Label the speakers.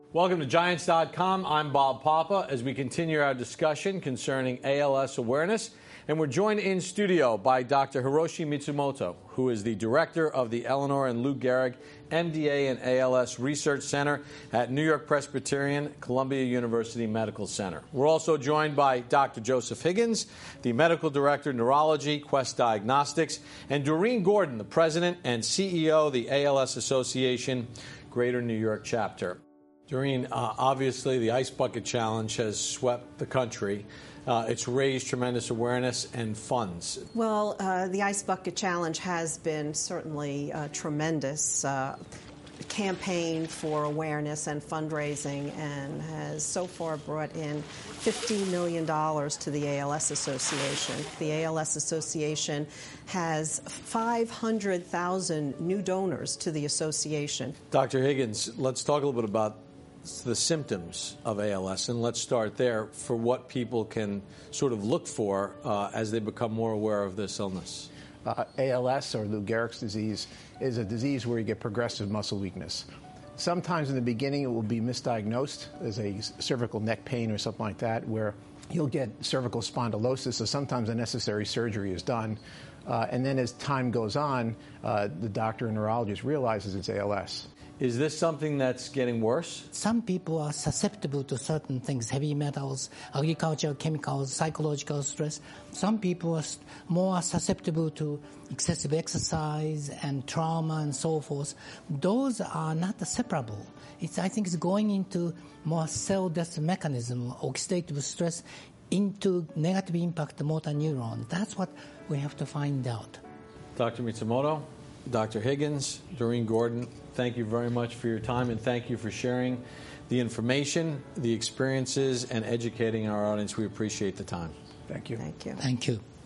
Speaker 1: Welcome to Giants.com. I'm Bob Papa as we continue our discussion concerning ALS awareness. And we're joined in studio by Dr. Hiroshi Matsumoto, who is the director of the Eleanor and Lou Gehrig MDA and ALS Research Center at New York Presbyterian Columbia University Medical Center. We're also joined by Dr. Joseph Higgins, the medical director, neurology, Quest Diagnostics, and Doreen Gordon, the president and CEO of the ALS Association Greater New York Chapter. Doreen, obviously the Ice Bucket Challenge has swept the country. It's raised tremendous awareness and funds.
Speaker 2: Well, the Ice Bucket Challenge has been certainly a tremendous campaign for awareness and fundraising, and has so far brought in $50 million to the ALS Association. The ALS Association has 500,000 new donors to the association.
Speaker 1: Dr. Higgins, let's talk a little bit about the symptoms of ALS, and let's start there for what people can sort of look for as they become more aware of this illness.
Speaker 3: ALS, or Lou Gehrig's disease, is a disease where you get progressive muscle weakness. Sometimes in the beginning it will be misdiagnosed as a cervical neck pain or something like that, where you'll get cervical spondylosis, so sometimes a necessary surgery is done. And then as time goes on, the doctor and neurologist realizes it's ALS.
Speaker 1: Is this something that's getting worse?
Speaker 4: Some people are susceptible to certain things, heavy metals, agricultural chemicals, psychological stress. Some people are more susceptible to excessive exercise and trauma and so forth. Those are not separable. I think it's going into more cell death mechanism, oxidative stress, into negative impact motor neuron. That's what we have to find out.
Speaker 1: Dr. Matsumoto, Dr. Higgins, Doreen Gordon, thank you very much for your time, and thank you for sharing the information, the experiences, and educating our audience. We appreciate the time.
Speaker 3: Thank you.
Speaker 2: Thank you.
Speaker 4: Thank you.